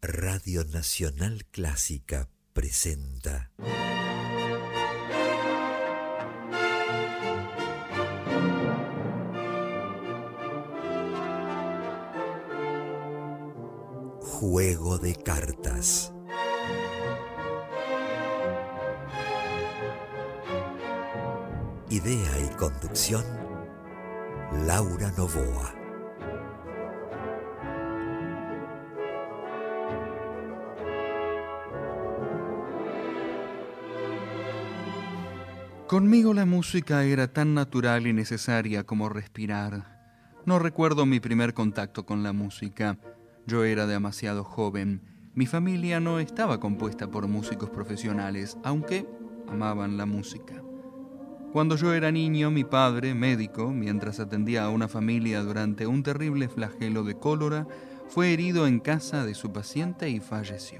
Radio Nacional Clásica presenta Juego de Cartas. Idea y conducción, Laura Novoa. Conmigo la música era tan natural y necesaria como respirar. No recuerdo mi primer contacto con la música. Yo era demasiado joven. Mi familia no estaba compuesta por músicos profesionales, aunque amaban la música. Cuando yo era niño, mi padre, médico, mientras atendía a una familia durante un terrible flagelo de cólera, fue herido en casa de su paciente y falleció.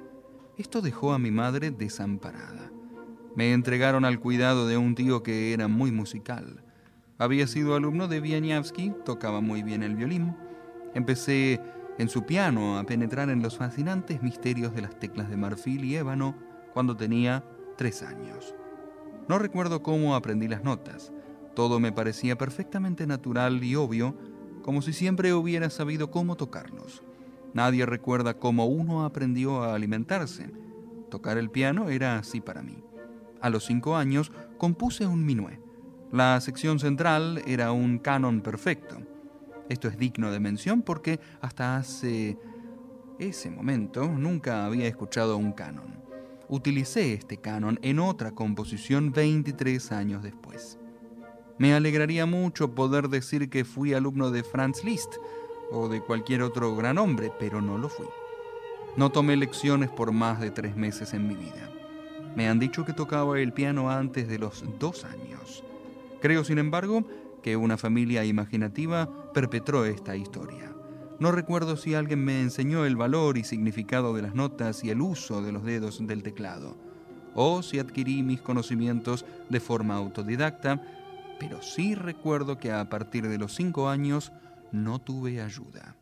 Esto dejó a mi madre desamparada. Me entregaron al cuidado de un tío que era muy musical. Había sido alumno de Wieniawski, tocaba muy bien el violín. Empecé en su piano a penetrar en los fascinantes misterios de las teclas de marfil y ébano cuando tenía 3 años. No recuerdo cómo aprendí las notas. Todo me parecía perfectamente natural y obvio, como si siempre hubiera sabido cómo tocarlos. Nadie recuerda cómo uno aprendió a alimentarse. Tocar el piano era así para mí. A los 5 años compuse un minué. La sección central era un canon perfecto. Esto es digno de mención porque hasta hace ese momento nunca había escuchado un canon. Utilicé este canon en otra composición 23 años después. Me alegraría mucho poder decir que fui alumno de Franz Liszt o de cualquier otro gran hombre, pero no lo fui. No tomé lecciones por más de 3 meses en mi vida. Me han dicho que tocaba el piano antes de los 2 años. Creo, sin embargo, que una familia imaginativa perpetró esta historia. No recuerdo si alguien me enseñó el valor y significado de las notas y el uso de los dedos del teclado, o si adquirí mis conocimientos de forma autodidacta, pero sí recuerdo que a partir de los 5 años no tuve ayuda.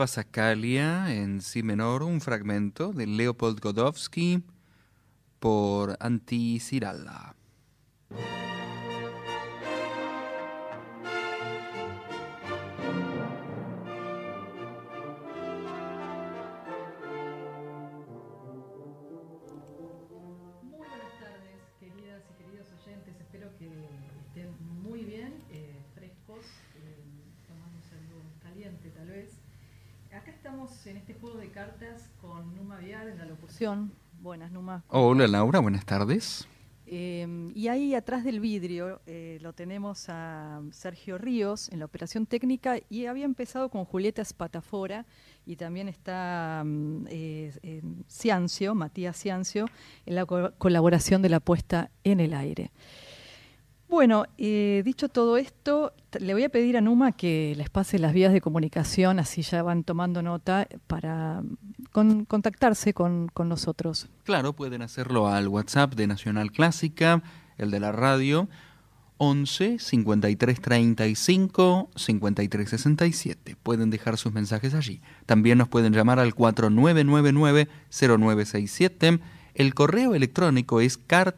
Passacaglia en si menor, un fragmento de Leopold Godowsky por Antti-Siralla. En este juego de cartas con Numa Vial en la locución. Buenas, Numa. Hola, Laura, buenas tardes. Y ahí atrás del vidrio lo tenemos a Sergio Ríos en la operación técnica, y había empezado con Julieta Spatafora, y también está Ciancio, Matías Ciancio, en la colaboración de la puesta en el aire. Bueno, dicho todo esto, le voy a pedir a Numa que les pase las vías de comunicación, así ya van tomando nota para contactarse con nosotros. Claro, pueden hacerlo al WhatsApp de Nacional Clásica, el de la radio, 11 53 35 53 67. Pueden dejar sus mensajes allí. También nos pueden llamar al 4999-0967. El correo electrónico es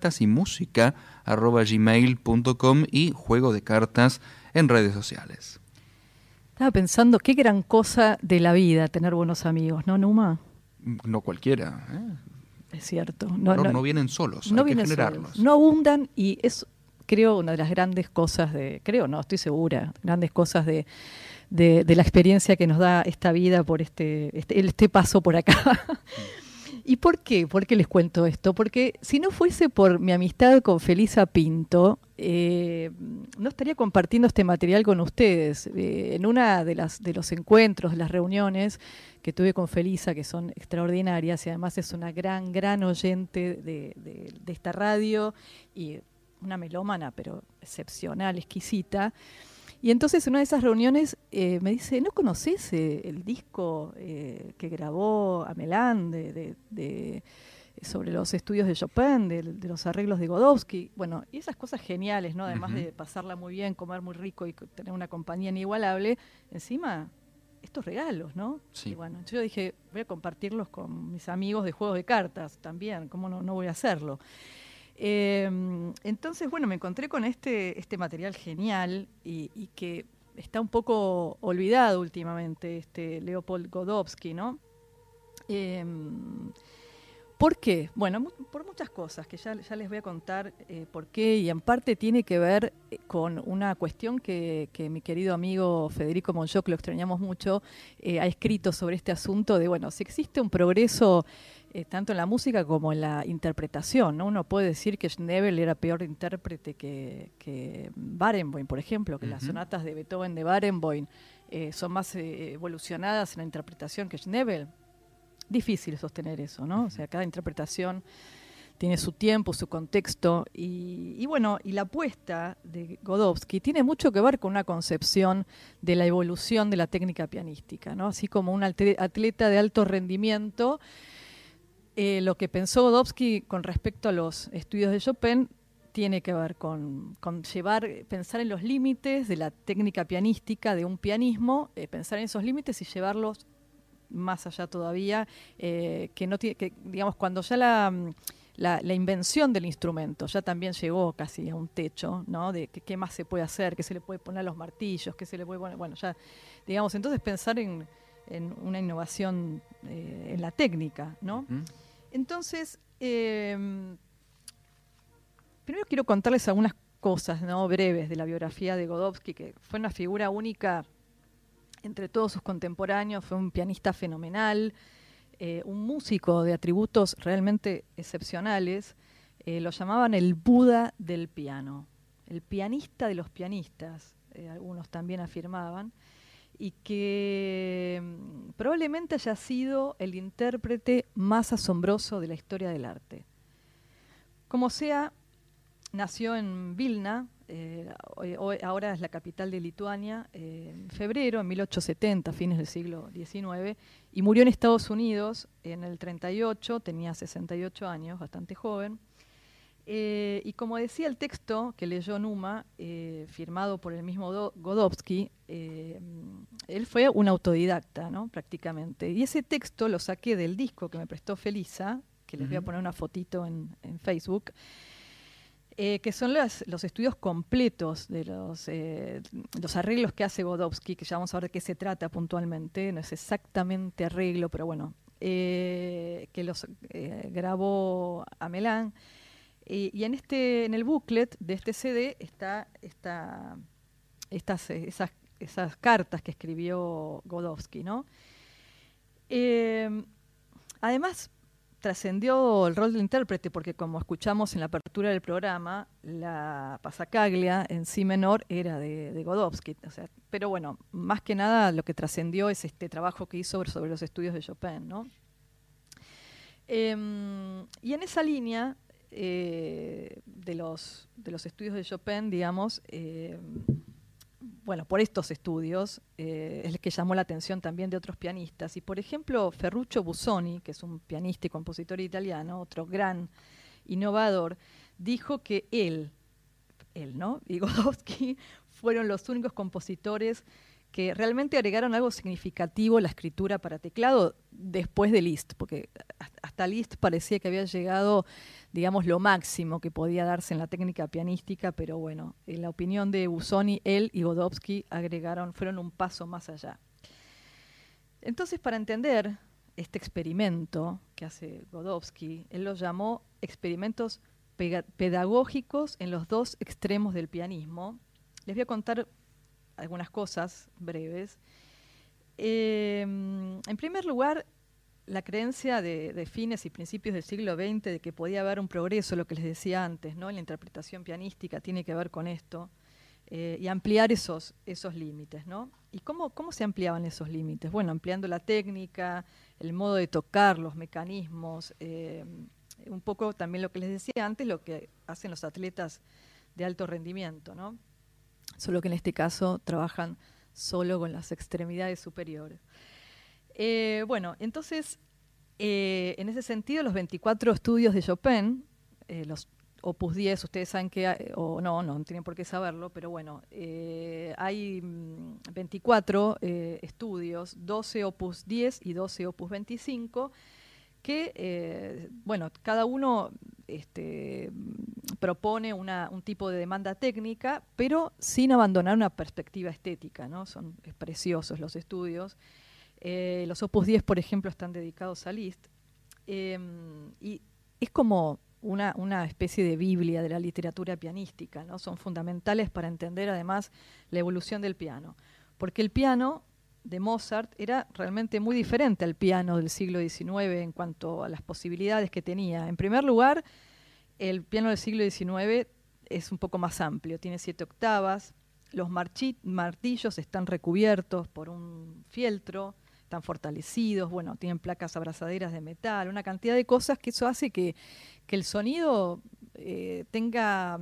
cartasymusica@gmail.com y juego de cartas en redes sociales. Estaba pensando, qué gran cosa de la vida tener buenos amigos, ¿no, Numa? No cualquiera, ¿eh? Es cierto. No vienen solos, hay que generarlos. Solos, no abundan, y es, creo, una de las grandes cosas estoy segura, grandes cosas de la experiencia que nos da esta vida por este paso por acá. ¿Y por qué? ¿Por qué les cuento esto? Porque si no fuese por mi amistad con Felisa Pinto, no estaría compartiendo este material con ustedes. En una de los encuentros, de las reuniones que tuve con Felisa, que son extraordinarias, y además es una gran oyente de esta radio, y una melómana, pero excepcional, exquisita. Y entonces en una de esas reuniones me dice, ¿no conoces el disco que grabó Amelán sobre los estudios de Chopin, de los arreglos de Godowsky? Bueno, y esas cosas geniales, ¿no? Además de pasarla muy bien, comer muy rico y tener una compañía inigualable, encima estos regalos, ¿no? Sí. Y bueno, yo dije, voy a compartirlos con mis amigos de juegos de cartas también, ¿cómo no voy a hacerlo? Entonces, bueno, me encontré con este material genial y que está un poco olvidado últimamente, Leopold Godowsky, ¿no? ¿Por qué? Bueno, por muchas cosas que ya les voy a contar por qué, y en parte tiene que ver con una cuestión que mi querido amigo Federico Monjó, que lo extrañamos mucho, ha escrito sobre este asunto de, bueno, si existe un progreso tanto en la música como en la interpretación, ¿no? Uno puede decir que Schnabel era peor intérprete que Barenboim, por ejemplo, que las sonatas de Beethoven de Barenboim son más evolucionadas en la interpretación que Schnabel. Difícil sostener eso, ¿no? O sea, cada interpretación tiene su tiempo, su contexto, y bueno, y la apuesta de Godowsky tiene mucho que ver con una concepción de la evolución de la técnica pianística, ¿no? Así como un atleta de alto rendimiento, lo que pensó Godowsky con respecto a los estudios de Chopin tiene que ver con pensar en los límites de la técnica pianística, de un pianismo, pensar en esos límites y llevarlos más allá todavía, digamos, cuando ya la invención del instrumento ya también llegó casi a un techo, ¿no? De qué más se puede hacer, qué se le puede poner a los martillos, qué se le puede poner, bueno, ya, digamos, entonces pensar en una innovación en la técnica, ¿no? Entonces, primero quiero contarles algunas cosas, ¿no?, breves de la biografía de Godowsky, que fue una figura única entre todos sus contemporáneos, fue un pianista fenomenal, un músico de atributos realmente excepcionales. Lo llamaban el Buda del piano, el pianista de los pianistas, algunos también afirmaban, y que probablemente haya sido el intérprete más asombroso de la historia del arte. Como sea, nació en Vilna, ahora es la capital de Lituania, en febrero, en 1870, fines del siglo XIX, y murió en Estados Unidos en el 38, tenía 68 años, bastante joven. Y como decía el texto que leyó Numa, firmado por el mismo Godowsky, él fue un autodidacta, ¿no? Prácticamente. Y ese texto lo saqué del disco que me prestó Felisa, que les voy a poner una fotito en Facebook, que son los estudios completos de los arreglos que hace Godowsky, que ya vamos a ver de qué se trata puntualmente, no es exactamente arreglo, pero bueno, que los grabó Amelán. Y en el booklet de este CD está esas cartas que escribió Godowsky, ¿no? Además, trascendió el rol del intérprete porque, como escuchamos en la apertura del programa, la Passacaglia en si menor era de Godowsky. O sea, pero bueno, más que nada lo que trascendió es este trabajo que hizo sobre los estudios de Chopin, ¿no? Y en esa línea de los estudios de Chopin, digamos, bueno, por estos estudios es el que llamó la atención también de otros pianistas. Y por ejemplo, Ferruccio Busoni, que es un pianista y compositor italiano, otro gran innovador, dijo que él, ¿no? Y Godowsky fueron los únicos compositores que realmente agregaron algo significativo a la escritura para teclado después de Liszt, porque hasta Liszt parecía que había llegado, digamos, lo máximo que podía darse en la técnica pianística, pero bueno, en la opinión de Busoni, él y Godowsky fueron un paso más allá. Entonces, para entender este experimento que hace Godowsky, él lo llamó experimentos pedagógicos en los dos extremos del pianismo. Les voy a contar algunas cosas breves. En primer lugar, la creencia de fines y principios del siglo XX de que podía haber un progreso, lo que les decía antes, ¿no? En la interpretación pianística tiene que ver con esto, y ampliar esos límites, ¿no? ¿Y cómo se ampliaban esos límites? Bueno, ampliando la técnica, el modo de tocar, los mecanismos, un poco también lo que les decía antes, lo que hacen los atletas de alto rendimiento, ¿no? Solo que en este caso trabajan solo con las extremidades superiores. Bueno, entonces, en ese sentido, los 24 estudios de Chopin, los Opus 10, ustedes saben que, o no tienen por qué saberlo, pero bueno, hay 24 estudios, 12 Opus 10 y 12 Opus 25, que, bueno, cada uno propone un tipo de demanda técnica, pero sin abandonar una perspectiva estética, ¿no? Son preciosos los estudios. Los Opus 10, por ejemplo, están dedicados a Liszt. Y es como una especie de Biblia de la literatura pianística, ¿no? Son fundamentales para entender, además, la evolución del piano. Porque el piano de Mozart era realmente muy diferente al piano del siglo XIX en cuanto a las posibilidades que tenía. En primer lugar, el piano del siglo XIX es un poco más amplio, tiene 7 octavas, los martillos están recubiertos por un fieltro, están fortalecidos, bueno, tienen placas abrazaderas de metal, una cantidad de cosas que eso hace que el sonido tenga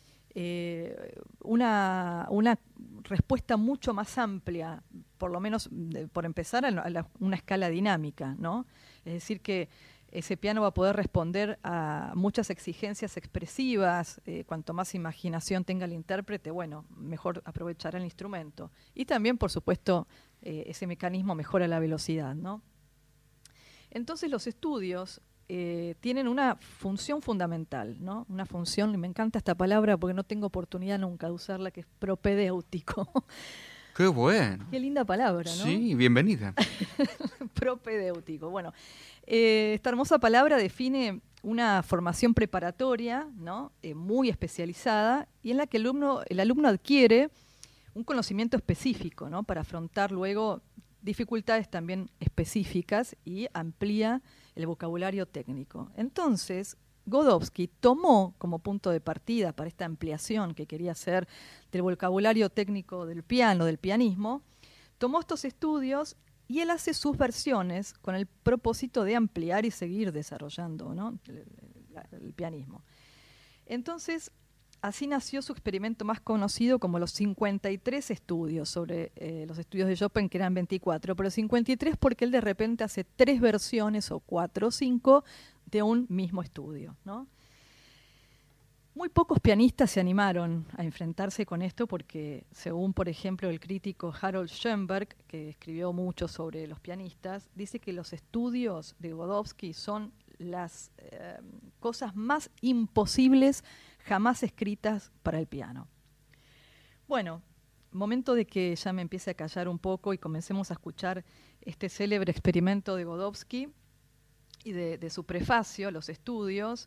una respuesta mucho más amplia, por lo menos por empezar a una escala dinámica, ¿no? Es decir, que ese piano va a poder responder a muchas exigencias expresivas, cuanto más imaginación tenga el intérprete, bueno, mejor aprovechará el instrumento. Y también, por supuesto, ese mecanismo mejora la velocidad, ¿no? Entonces los estudios tienen una función fundamental, ¿no? Una función, y me encanta esta palabra porque no tengo oportunidad nunca de usarla, que es propedéutico. ¡Qué bueno! Qué linda palabra, ¿no? Sí, bienvenida. Propedéutico. Bueno, esta hermosa palabra define una formación preparatoria, ¿no? Muy especializada, y en la que el alumno adquiere un conocimiento específico, ¿no? Para afrontar luego dificultades también específicas y amplía el vocabulario técnico. Entonces, Godowsky tomó como punto de partida para esta ampliación que quería hacer del vocabulario técnico del piano, del pianismo, tomó estos estudios y él hace sus versiones con el propósito de ampliar y seguir desarrollando, ¿no? el pianismo. Entonces, así nació su experimento más conocido como los 53 estudios sobre los estudios de Chopin, que eran 24, pero 53 porque él de repente hace 3 versiones o 4 o 5 de un mismo estudio, ¿no? Muy pocos pianistas se animaron a enfrentarse con esto porque, según por ejemplo el crítico Harold Schoenberg, que escribió mucho sobre los pianistas, dice que los estudios de Godowsky son las cosas más imposibles jamás escritas para el piano. Bueno, momento de que ya me empiece a callar un poco y comencemos a escuchar este célebre experimento de Godowsky y de su prefacio, Los Estudios.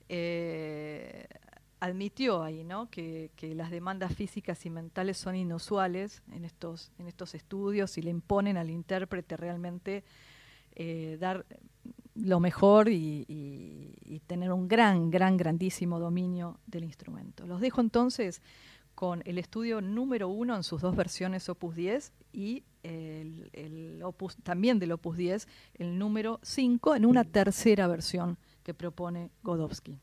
Admitió ahí, ¿no?, que las demandas físicas y mentales son inusuales en estos estudios y le imponen al intérprete realmente dar lo mejor y tener un grandísimo dominio del instrumento. Los dejo entonces con el estudio número 1 en sus dos versiones Opus 10 y también del Opus 10, el número 5 en una tercera versión que propone Godowsky.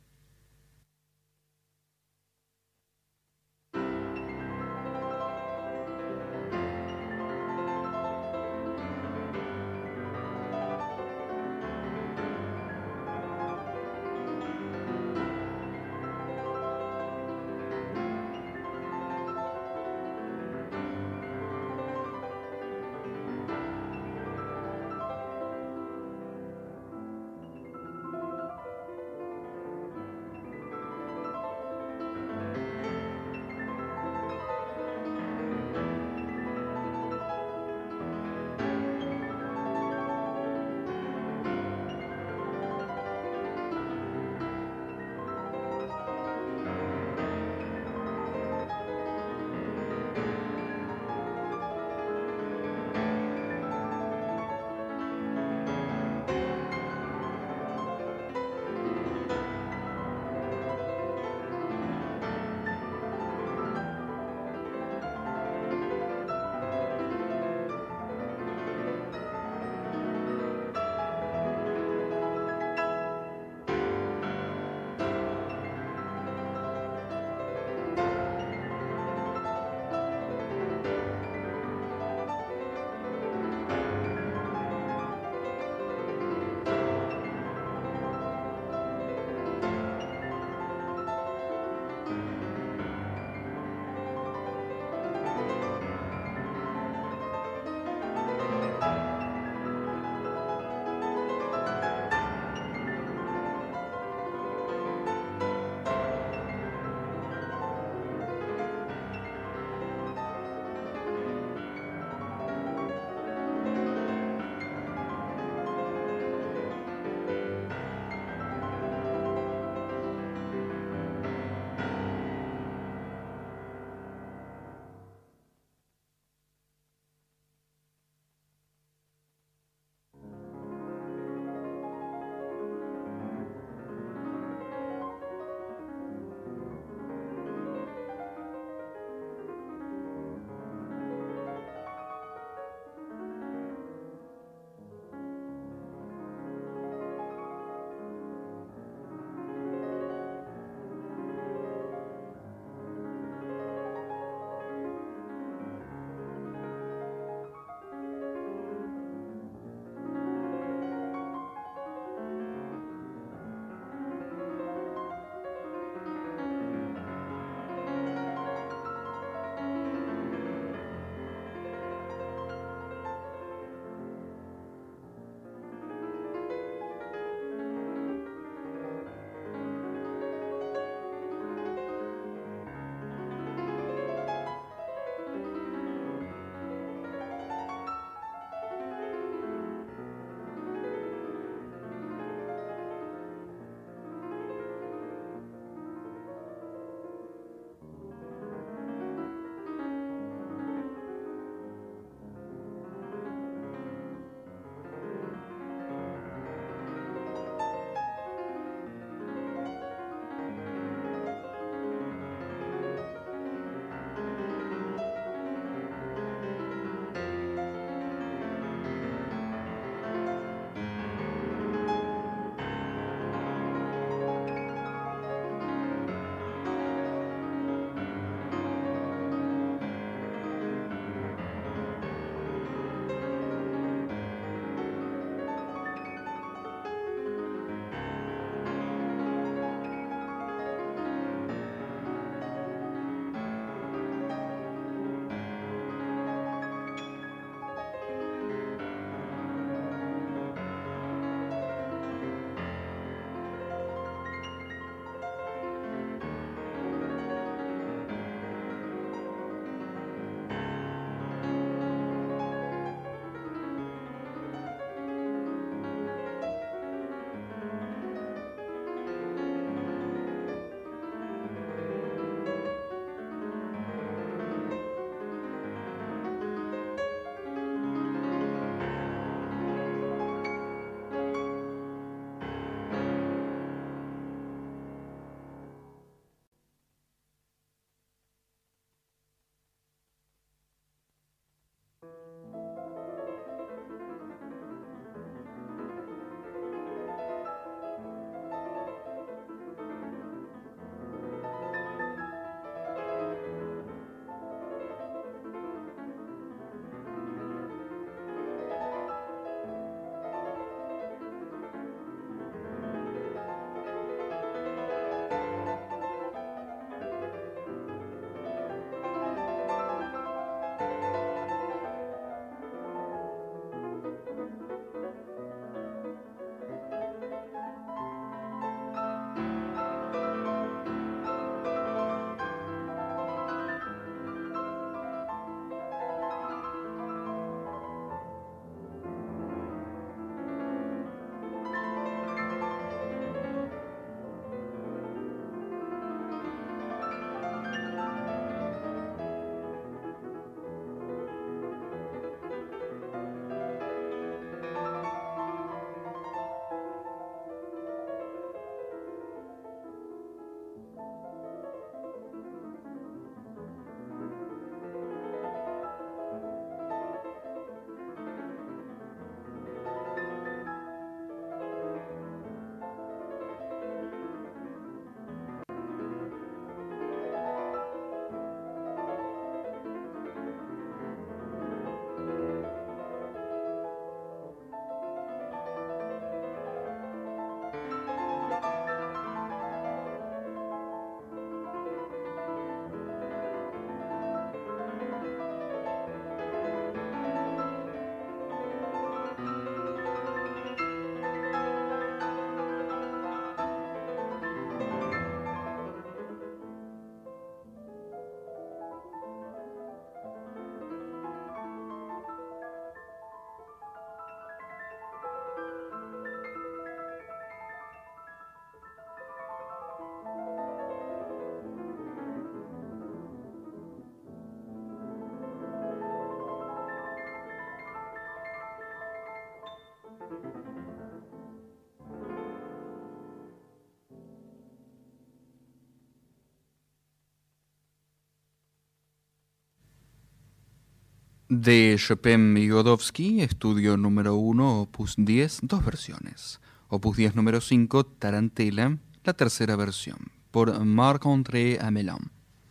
De Chopin y Godowsky, estudio número 1, opus 10, dos versiones. Opus 10 número 5, Tarantella, la tercera versión, por Marc-André Amelin.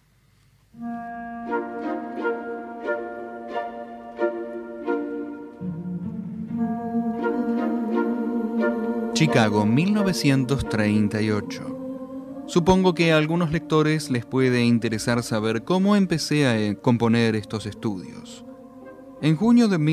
Chicago, 1938. Supongo que a algunos lectores les puede interesar saber cómo empecé a componer estos estudios. En junio de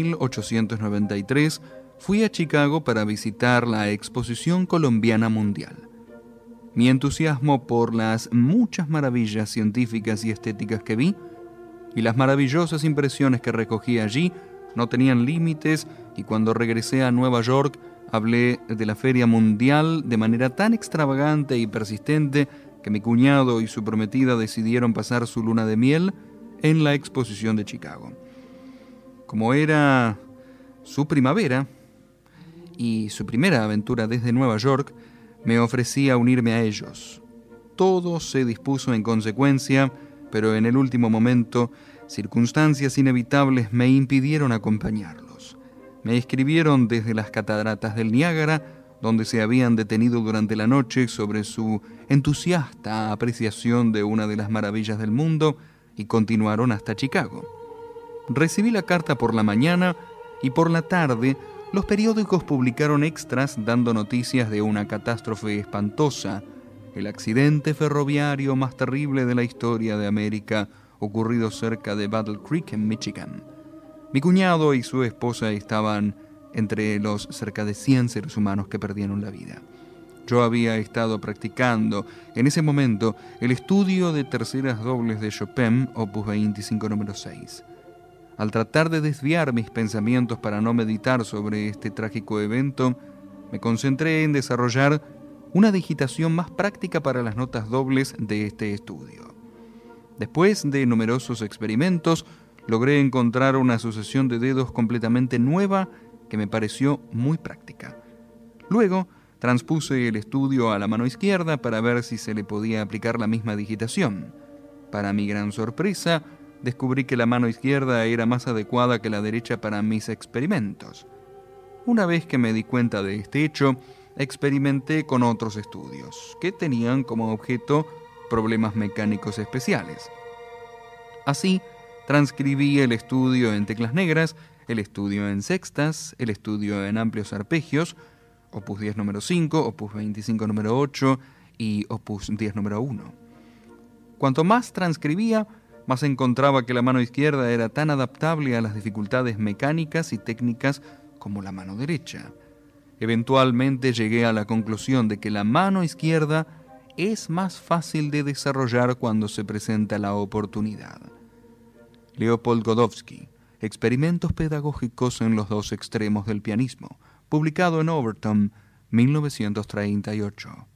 1893 fui a Chicago para visitar la Exposición Colombiana Mundial. Mi entusiasmo por las muchas maravillas científicas y estéticas que vi y las maravillosas impresiones que recogí allí no tenían límites, y cuando regresé a Nueva York hablé de la Feria Mundial de manera tan extravagante y persistente que mi cuñado y su prometida decidieron pasar su luna de miel en la Exposición de Chicago. Como era su primavera y su primera aventura desde Nueva York, me ofrecí a unirme a ellos. Todo se dispuso en consecuencia, pero en el último momento, circunstancias inevitables me impidieron acompañarlos. Me escribieron desde las cataratas del Niágara, donde se habían detenido durante la noche sobre su entusiasta apreciación de una de las maravillas del mundo, y continuaron hasta Chicago. Recibí la carta por la mañana y por la tarde los periódicos publicaron extras dando noticias de una catástrofe espantosa, el accidente ferroviario más terrible de la historia de América, ocurrido cerca de Battle Creek en Michigan. Mi cuñado y su esposa estaban entre los cerca de 100 seres humanos que perdieron la vida. Yo había estado practicando en ese momento el estudio de terceras dobles de Chopin, opus 25 número 6. Al tratar de desviar mis pensamientos para no meditar sobre este trágico evento, me concentré en desarrollar una digitación más práctica para las notas dobles de este estudio. Después de numerosos experimentos, logré encontrar una sucesión de dedos completamente nueva que me pareció muy práctica. Luego, transpuse el estudio a la mano izquierda para ver si se le podía aplicar la misma digitación. Para mi gran sorpresa, descubrí que la mano izquierda era más adecuada que la derecha para mis experimentos. Una vez que me di cuenta de este hecho, experimenté con otros estudios, que tenían como objeto problemas mecánicos especiales. Así, transcribí el estudio en teclas negras, el estudio en sextas, el estudio en amplios arpegios, opus 10 número 5, opus 25 número 8 y opus 10 número 1. Cuanto más transcribía, más encontraba que la mano izquierda era tan adaptable a las dificultades mecánicas y técnicas como la mano derecha. Eventualmente llegué a la conclusión de que la mano izquierda es más fácil de desarrollar cuando se presenta la oportunidad. Leopold Godowsky, Experimentos pedagógicos en los dos extremos del pianismo, publicado en Overton, 1938.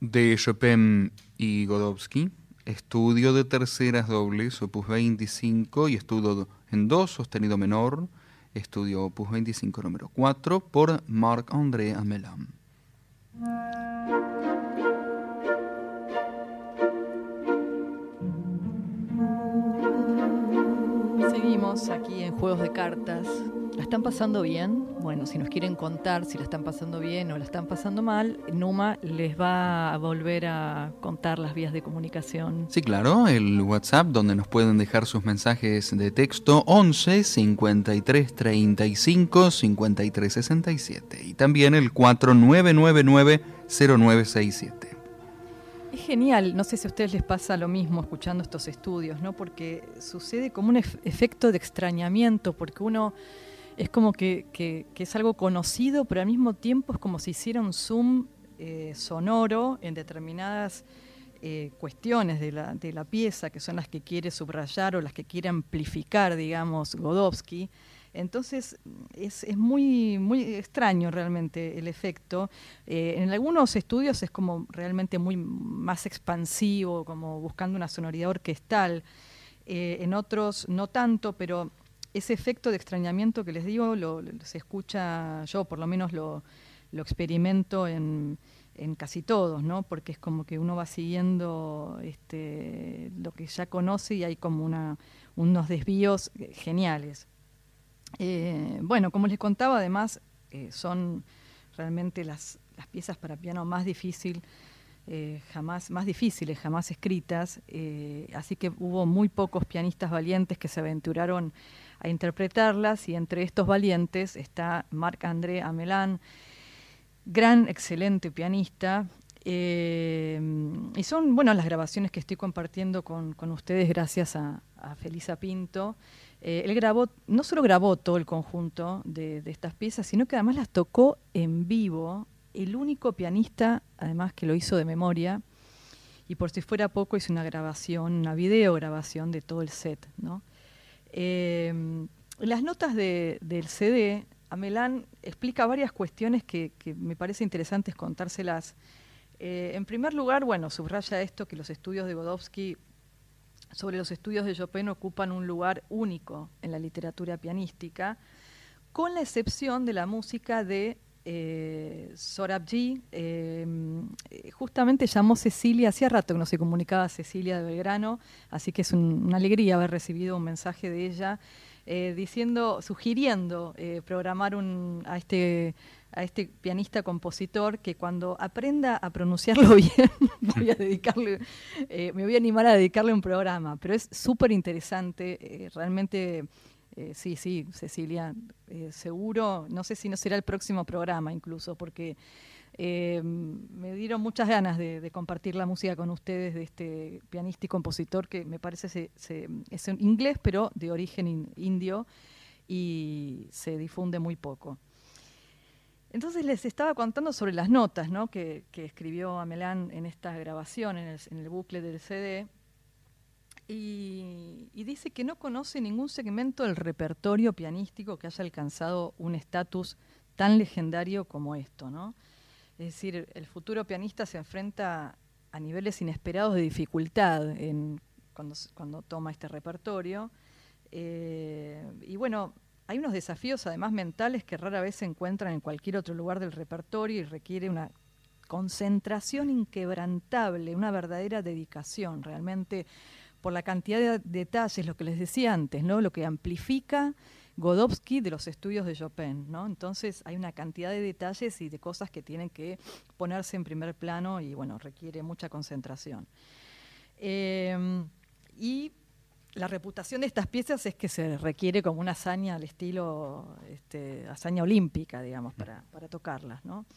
De Chopin y Godowsky, estudio de terceras dobles, opus 25 y estudio en do sostenido menor, estudio opus 25 número 4 por Marc-André Amelin. Seguimos aquí en Juegos de Cartas. ¿La están pasando bien? Bueno, si nos quieren contar si la están pasando bien o la están pasando mal, Numa les va a volver a contar las vías de comunicación. Sí, claro, el WhatsApp donde nos pueden dejar sus mensajes de texto 11 53 35 53 67 y también el 4999 0967. Es genial, no sé si a ustedes les pasa lo mismo escuchando estos estudios, ¿no? Porque sucede como un efecto de extrañamiento, porque uno es como que es algo conocido, pero al mismo tiempo es como si hiciera un zoom sonoro en determinadas cuestiones de la pieza, que son las que quiere subrayar o las que quiere amplificar, digamos, Godowsky. Entonces es muy, muy extraño realmente el efecto. En algunos estudios es como realmente muy más expansivo, como buscando una sonoridad orquestal. En otros no tanto, pero ese efecto de extrañamiento que les digo se escucha, yo por lo menos lo experimento en casi todos, ¿no? Porque es como que uno va siguiendo lo que ya conoce y hay como unos desvíos geniales. Bueno, como les contaba, además, son realmente las piezas para piano más difíciles jamás escritas, así que hubo muy pocos pianistas valientes que se aventuraron a interpretarlas, y entre estos valientes está Marc-André Amelin, gran, excelente pianista, y son, bueno, las grabaciones que estoy compartiendo con ustedes gracias a Felisa Pinto. Él no solo grabó todo el conjunto de estas piezas, sino que además las tocó en vivo, el único pianista además que lo hizo de memoria, y por si fuera poco hizo una videograbación de todo el set, ¿no? Las notas del CD, Amelin explica varias cuestiones que me parece interesantes contárselas. En primer lugar, bueno, subraya esto, que los estudios de Godowsky sobre los estudios de Chopin ocupan un lugar único en la literatura pianística, con la excepción de la música de Sorabji. Justamente llamó Cecilia, hacía rato que no se comunicaba Cecilia de Belgrano, así que es una alegría haber recibido un mensaje de ella sugiriendo programar a este pianista compositor, que cuando aprenda a pronunciarlo bien me voy a animar a dedicarle un programa, pero es súper interesante, realmente. Sí, Cecilia, seguro, no sé si no será el próximo programa incluso, porque me dieron muchas ganas de compartir la música con ustedes de este pianista y compositor que me parece es un inglés, pero de origen indio, y se difunde muy poco. Entonces les estaba contando sobre las notas, ¿no?, que escribió Amelin en esta grabación, en el bucle del CD. Y dice que no conoce ningún segmento del repertorio pianístico que haya alcanzado un estatus tan legendario como esto, ¿no? Es decir, el futuro pianista se enfrenta a niveles inesperados de dificultad cuando toma este repertorio. Y bueno, hay unos desafíos además mentales que rara vez se encuentran en cualquier otro lugar del repertorio, y requiere una concentración inquebrantable, una verdadera dedicación, realmente, por la cantidad de detalles, lo que les decía antes, ¿no?, lo que amplifica Godowsky de los estudios de Chopin, ¿no? Entonces hay una cantidad de detalles y de cosas que tienen que ponerse en primer plano, y bueno, requiere mucha concentración. Y la reputación de estas piezas es que se requiere como una hazaña al estilo, hazaña olímpica, digamos, para tocarlas, ¿no?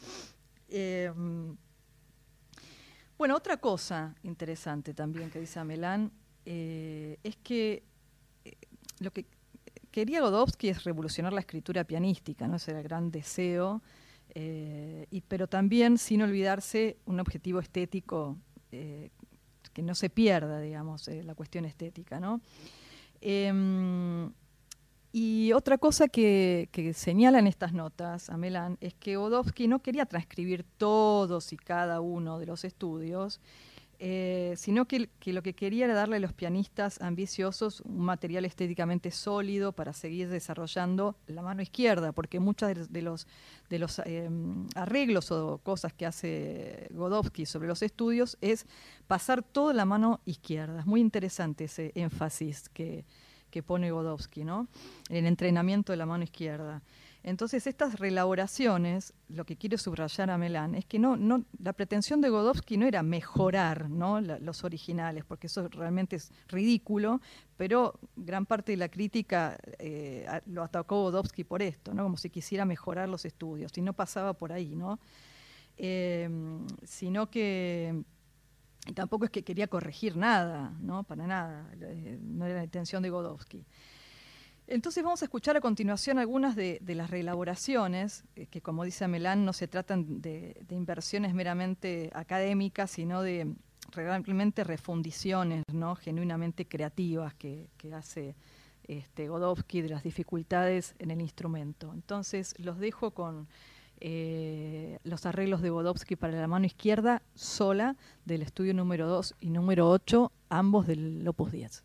Bueno, otra cosa interesante también que dice Amelin es que lo que quería Godowsky es revolucionar la escritura pianística, ¿no? Ese era el gran deseo, pero también sin olvidarse un objetivo estético, que no se pierda, digamos, la cuestión estética, ¿no? Y Y otra cosa que señalan estas notas, Amelán, es que Godowsky no quería transcribir todos y cada uno de los estudios, sino que lo que quería era darle a los pianistas ambiciosos un material estéticamente sólido para seguir desarrollando la mano izquierda, porque muchos de los arreglos o cosas que hace Godowsky sobre los estudios es pasar toda la mano izquierda. Es muy interesante ese énfasis que pone Godowsky, ¿no? El entrenamiento de la mano izquierda. Entonces, estas reelaboraciones, lo que quiero subrayar a Melán, es que la pretensión de Godowsky no era mejorar, ¿no?, los originales, porque eso realmente es ridículo, pero gran parte de la crítica lo atacó Godowsky por esto, ¿no?, como si quisiera mejorar los estudios, y no pasaba por ahí, ¿no? Sino que tampoco es que quería corregir nada, ¿no?, para nada, no era la intención de Godowsky. Entonces vamos a escuchar a continuación algunas de las reelaboraciones, que como dice Amelán, no se tratan de inversiones meramente académicas, sino de realmente refundiciones, ¿no?, genuinamente creativas que hace Godowsky de las dificultades en el instrumento. Entonces los dejo con los arreglos de Godowsky para la mano izquierda sola del estudio número 2 y número 8, ambos del Opus 10.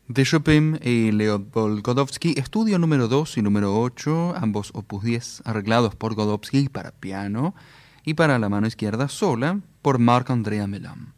De Chopin y Leopold Godowsky, estudio número 2 y número 8, ambos opus 10, arreglados por Godowsky para piano y para la mano izquierda sola por Marc-André Amelin.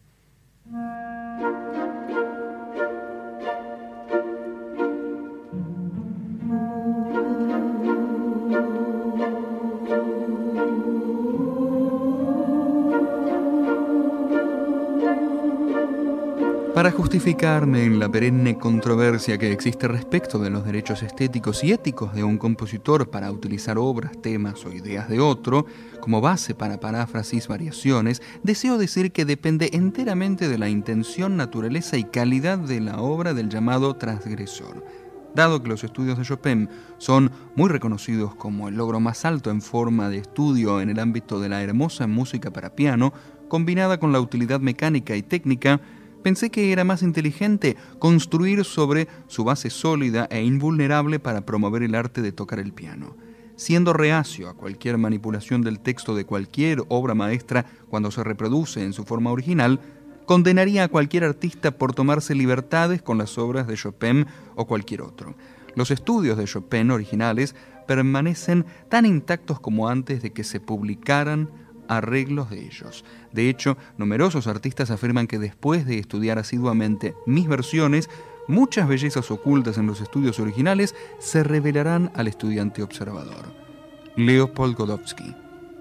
Para justificarme en la perenne controversia que existe respecto de los derechos estéticos y éticos de un compositor para utilizar obras, temas o ideas de otro como base para paráfrasis, variaciones, deseo decir que depende enteramente de la intención, naturaleza y calidad de la obra del llamado transgresor. Dado que los estudios de Chopin son muy reconocidos como el logro más alto en forma de estudio en el ámbito de la hermosa música para piano, combinada con la utilidad mecánica y técnica, pensé que era más inteligente construir sobre su base sólida e invulnerable para promover el arte de tocar el piano. Siendo reacio a cualquier manipulación del texto de cualquier obra maestra cuando se reproduce en su forma original, condenaría a cualquier artista por tomarse libertades con las obras de Chopin o cualquier otro. Los estudios de Chopin originales permanecen tan intactos como antes de que se publicaran arreglos de ellos. De hecho, numerosos artistas afirman que después de estudiar asiduamente mis versiones, muchas bellezas ocultas en los estudios originales se revelarán al estudiante observador. Leopold Godowsky.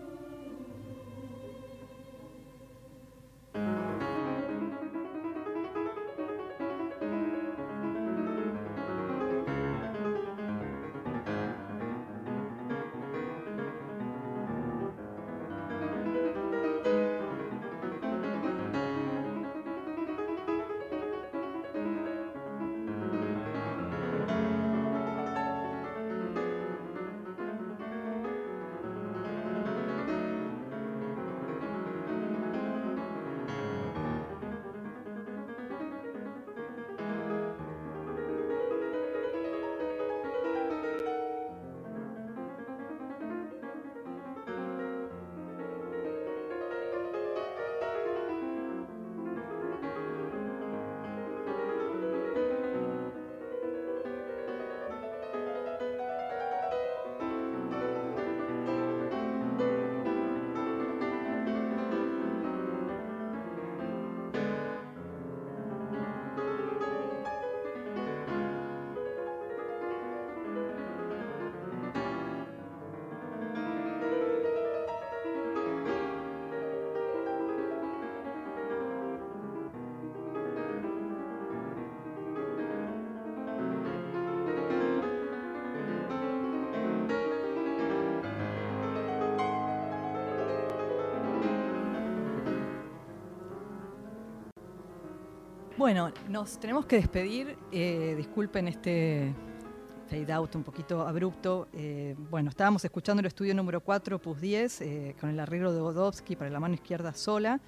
Bueno, nos tenemos que despedir. Disculpen este fade out un poquito abrupto. Bueno, estábamos escuchando el estudio número 4, opus 10, con el arreglo de Godowsky para la mano izquierda sola.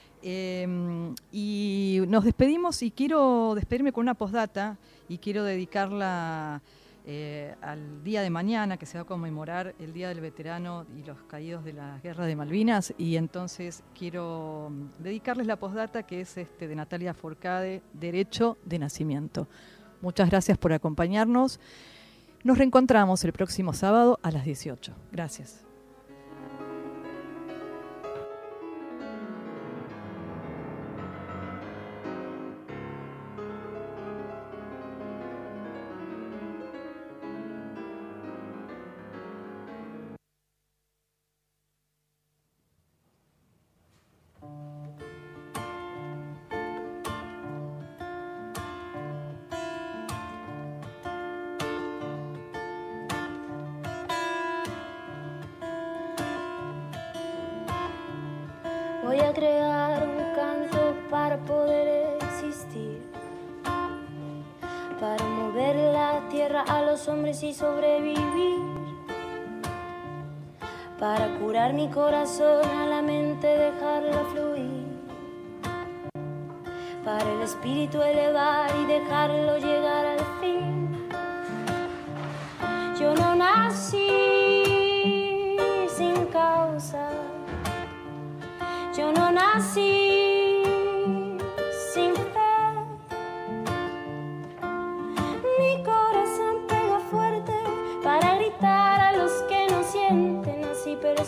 Y nos despedimos y quiero despedirme con una postdata y quiero dedicarla al día de mañana, que se va a conmemorar el Día del Veterano y los Caídos de la Guerra de Malvinas, y entonces quiero dedicarles la postdata que es de Natalia Forcade, Derecho de Nacimiento. Muchas gracias por acompañarnos. Nos reencontramos el próximo sábado a las 18. Gracias. Voy a crear un canto para poder existir, para mover la tierra a los hombres y sobrevivir, para curar mi corazón a la mente, dejarla fluir, para el espíritu elevar y dejarlo llegar al fin. Yo no nací sin causa, yo no nací sin fe,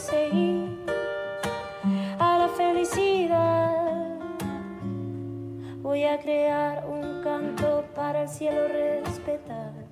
perseguir a la felicidad. Voy a crear un canto para el cielo respetar.